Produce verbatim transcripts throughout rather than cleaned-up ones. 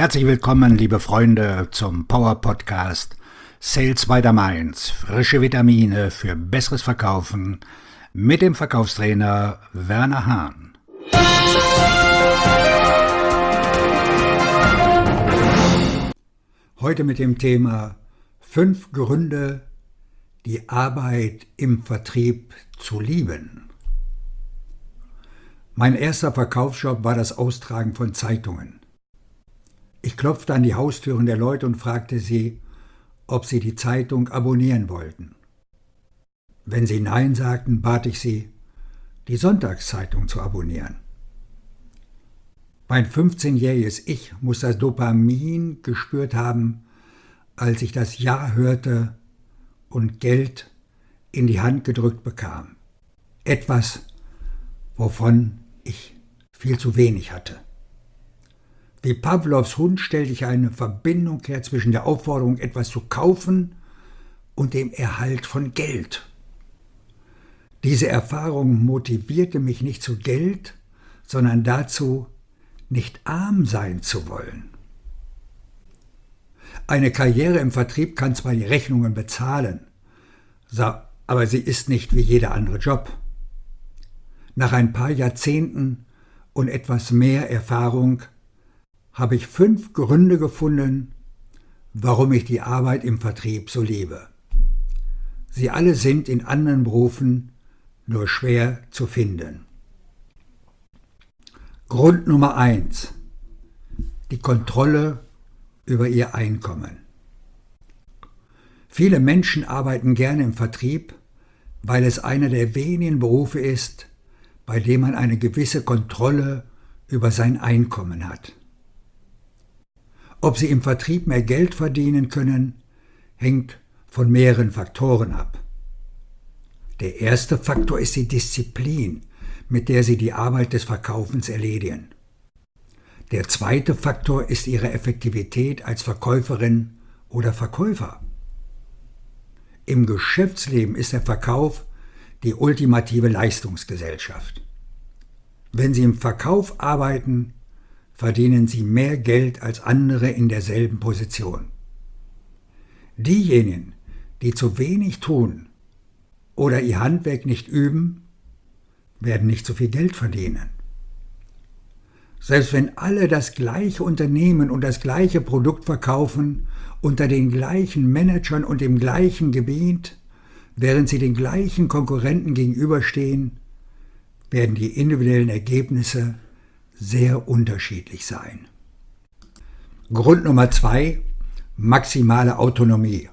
Herzlich willkommen, liebe Freunde, zum Power Podcast Sales by the Mainz. Frische Vitamine für besseres Verkaufen mit dem Verkaufstrainer Werner Hahn. Heute mit dem Thema fünf Gründe, die Arbeit im Vertrieb zu lieben. Mein erster Verkaufsjob war das Austragen von Zeitungen. Ich klopfte an die Haustüren der Leute und fragte sie, ob sie die Zeitung abonnieren wollten. Wenn sie Nein sagten, bat ich sie, die Sonntagszeitung zu abonnieren. Mein fünfzehnjähriges Ich muss das Dopamin gespürt haben, als ich das Ja hörte und Geld in die Hand gedrückt bekam. Etwas, wovon ich viel zu wenig hatte. Wie Pavlovs Hund stellte ich eine Verbindung her zwischen der Aufforderung, etwas zu kaufen und dem Erhalt von Geld. Diese Erfahrung motivierte mich nicht zu Geld, sondern dazu, nicht arm sein zu wollen. Eine Karriere im Vertrieb kann zwar die Rechnungen bezahlen, aber sie ist nicht wie jeder andere Job. Nach ein paar Jahrzehnten und etwas mehr Erfahrung habe ich fünf Gründe gefunden, warum ich die Arbeit im Vertrieb so liebe. Sie alle sind in anderen Berufen nur schwer zu finden. Grund Nummer eins: die Kontrolle über ihr Einkommen. Viele Menschen arbeiten gerne im Vertrieb, weil es einer der wenigen Berufe ist, bei dem man eine gewisse Kontrolle über sein Einkommen hat. Ob sie im Vertrieb mehr Geld verdienen können, hängt von mehreren Faktoren ab. Der erste Faktor ist die Disziplin, mit der sie die Arbeit des Verkaufens erledigen. Der zweite Faktor ist ihre Effektivität als Verkäuferin oder Verkäufer. Im Geschäftsleben ist der Verkauf die ultimative Leistungsgesellschaft. Wenn Sie im Verkauf arbeiten, verdienen Sie mehr Geld als andere in derselben Position. Diejenigen, die zu wenig tun oder ihr Handwerk nicht üben, werden nicht so viel Geld verdienen. Selbst wenn alle das gleiche Unternehmen und das gleiche Produkt verkaufen, unter den gleichen Managern und im gleichen Gebiet, während sie den gleichen Konkurrenten gegenüberstehen, werden die individuellen Ergebnisse sehr unterschiedlich sein. Grund Nummer zwei: maximale Autonomie.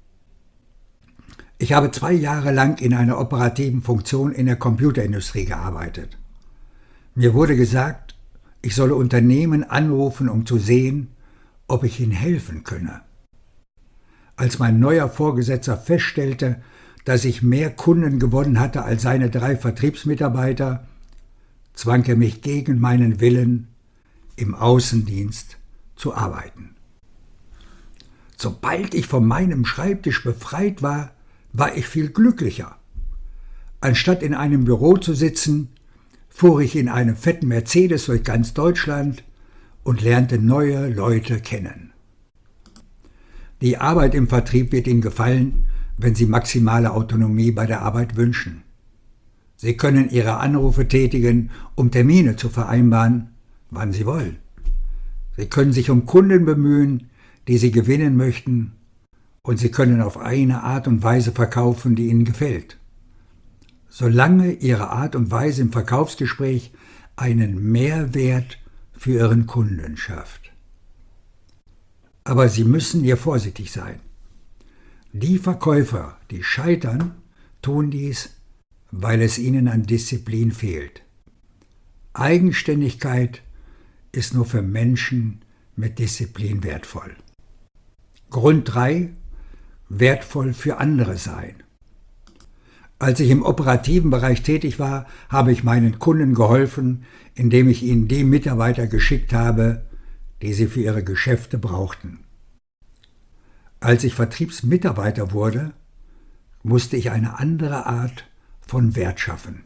Ich habe zwei Jahre lang in einer operativen Funktion in der Computerindustrie gearbeitet. Mir wurde gesagt, ich solle Unternehmen anrufen, um zu sehen, ob ich ihnen helfen könne. Als mein neuer Vorgesetzter feststellte, dass ich mehr Kunden gewonnen hatte als seine drei Vertriebsmitarbeiter, zwang er mich gegen meinen Willen, im Außendienst zu arbeiten. Sobald ich von meinem Schreibtisch befreit war, war ich viel glücklicher. Anstatt in einem Büro zu sitzen, fuhr ich in einem fetten Mercedes durch ganz Deutschland und lernte neue Leute kennen. Die Arbeit im Vertrieb wird Ihnen gefallen, wenn Sie maximale Autonomie bei der Arbeit wünschen. Sie können Ihre Anrufe tätigen, um Termine zu vereinbaren, wann Sie wollen. Sie können sich um Kunden bemühen, die Sie gewinnen möchten, und Sie können auf eine Art und Weise verkaufen, die Ihnen gefällt. Solange Ihre Art und Weise im Verkaufsgespräch einen Mehrwert für Ihren Kunden schafft. Aber Sie müssen hier vorsichtig sein. Die Verkäufer, die scheitern, tun dies, weil es ihnen an Disziplin fehlt. Eigenständigkeit ist nur für Menschen mit Disziplin wertvoll. Grund drei: wertvoll für andere sein. Als ich im operativen Bereich tätig war, habe ich meinen Kunden geholfen, indem ich ihnen die Mitarbeiter geschickt habe, die sie für ihre Geschäfte brauchten. Als ich Vertriebsmitarbeiter wurde, musste ich eine andere Art von Wert schaffen.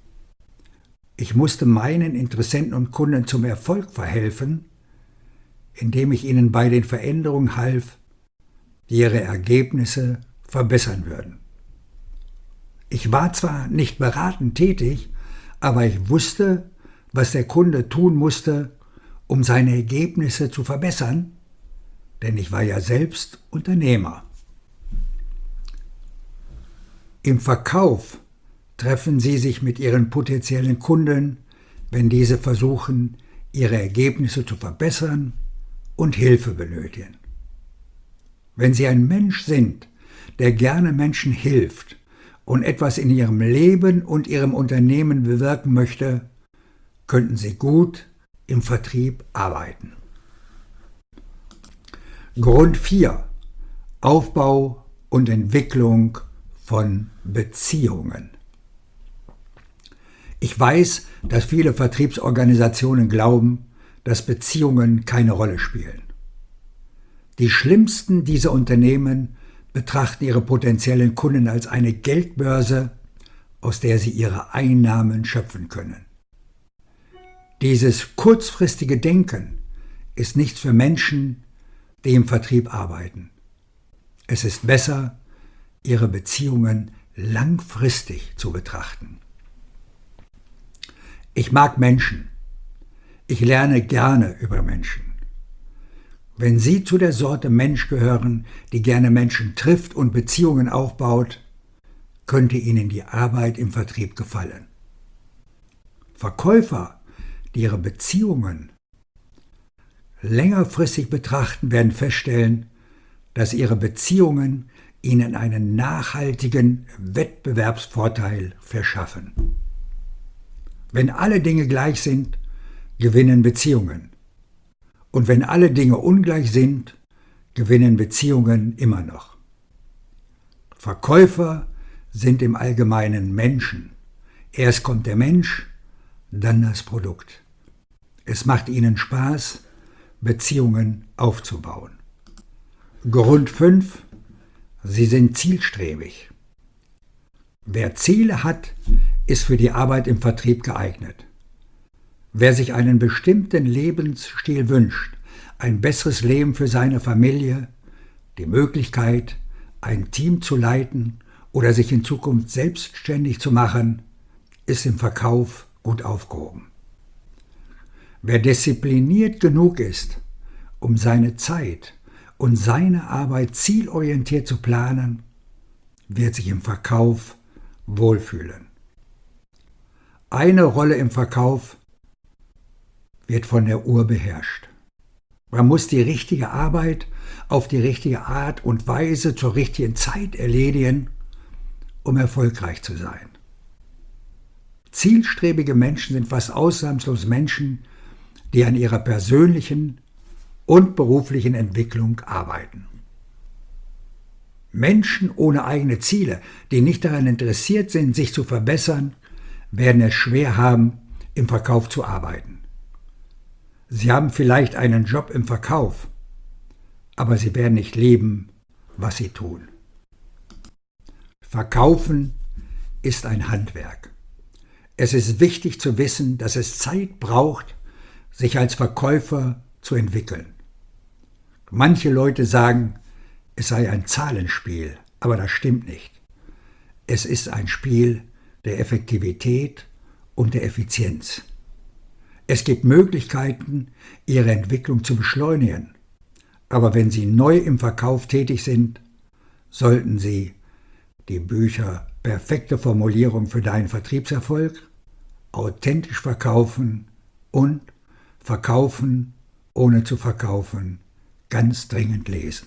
Ich musste meinen Interessenten und Kunden zum Erfolg verhelfen, indem ich ihnen bei den Veränderungen half, die ihre Ergebnisse verbessern würden. Ich war zwar nicht beratend tätig, aber ich wusste, was der Kunde tun musste, um seine Ergebnisse zu verbessern, denn ich war ja selbst Unternehmer. Im Verkauf treffen Sie sich mit Ihren potenziellen Kunden, wenn diese versuchen, ihre Ergebnisse zu verbessern und Hilfe benötigen. Wenn Sie ein Mensch sind, der gerne Menschen hilft und etwas in Ihrem Leben und Ihrem Unternehmen bewirken möchte, könnten Sie gut im Vertrieb arbeiten. Grund vier. Aufbau und Entwicklung von Beziehungen. Ich weiß, dass viele Vertriebsorganisationen glauben, dass Beziehungen keine Rolle spielen. Die schlimmsten dieser Unternehmen betrachten ihre potenziellen Kunden als eine Geldbörse, aus der sie ihre Einnahmen schöpfen können. Dieses kurzfristige Denken ist nichts für Menschen, die im Vertrieb arbeiten. Es ist besser, ihre Beziehungen langfristig zu betrachten. Ich mag Menschen. Ich lerne gerne über Menschen. Wenn Sie zu der Sorte Mensch gehören, die gerne Menschen trifft und Beziehungen aufbaut, könnte Ihnen die Arbeit im Vertrieb gefallen. Verkäufer, die ihre Beziehungen längerfristig betrachten, werden feststellen, dass ihre Beziehungen ihnen einen nachhaltigen Wettbewerbsvorteil verschaffen. Wenn alle Dinge gleich sind, gewinnen Beziehungen. Und wenn alle Dinge ungleich sind, gewinnen Beziehungen immer noch. Verkäufer sind im Allgemeinen Menschen. Erst kommt der Mensch, dann das Produkt. Es macht ihnen Spaß, Beziehungen aufzubauen. Grund fünf. Sie sind zielstrebig. Wer Ziele hat, ist für die Arbeit im Vertrieb geeignet. Wer sich einen bestimmten Lebensstil wünscht, ein besseres Leben für seine Familie, die Möglichkeit, ein Team zu leiten oder sich in Zukunft selbstständig zu machen, ist im Verkauf gut aufgehoben. Wer diszipliniert genug ist, um seine Zeit und seine Arbeit zielorientiert zu planen, wird sich im Verkauf wohlfühlen. Eine Rolle im Verkauf wird von der Uhr beherrscht. Man muss die richtige Arbeit auf die richtige Art und Weise zur richtigen Zeit erledigen, um erfolgreich zu sein. Zielstrebige Menschen sind fast ausnahmslos Menschen, die an ihrer persönlichen und beruflichen Entwicklung arbeiten. Menschen ohne eigene Ziele, die nicht daran interessiert sind, sich zu verbessern, werden es schwer haben, im Verkauf zu arbeiten. Sie haben vielleicht einen Job im Verkauf, aber sie werden nicht leben, was sie tun. Verkaufen ist ein Handwerk. Es ist wichtig zu wissen, dass es Zeit braucht, sich als Verkäufer zu entwickeln. Manche Leute sagen, es sei ein Zahlenspiel, aber das stimmt nicht. Es ist ein Spiel der Effektivität und der Effizienz. Es gibt Möglichkeiten, Ihre Entwicklung zu beschleunigen. Aber wenn Sie neu im Verkauf tätig sind, sollten Sie die Bücher Perfekte Formulierung für deinen Vertriebserfolg, Authentisch verkaufen und Verkaufen ohne zu verkaufen ganz dringend lesen.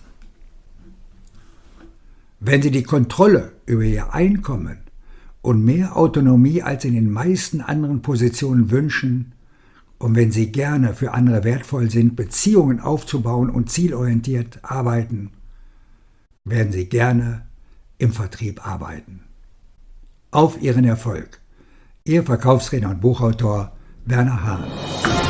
Wenn Sie die Kontrolle über Ihr Einkommen und mehr Autonomie als in den meisten anderen Positionen wünschen, und wenn Sie gerne für andere wertvoll sind, Beziehungen aufzubauen und zielorientiert arbeiten, werden Sie gerne im Vertrieb arbeiten. Auf Ihren Erfolg. Ihr Verkaufsredner und Buchautor Werner Hahn.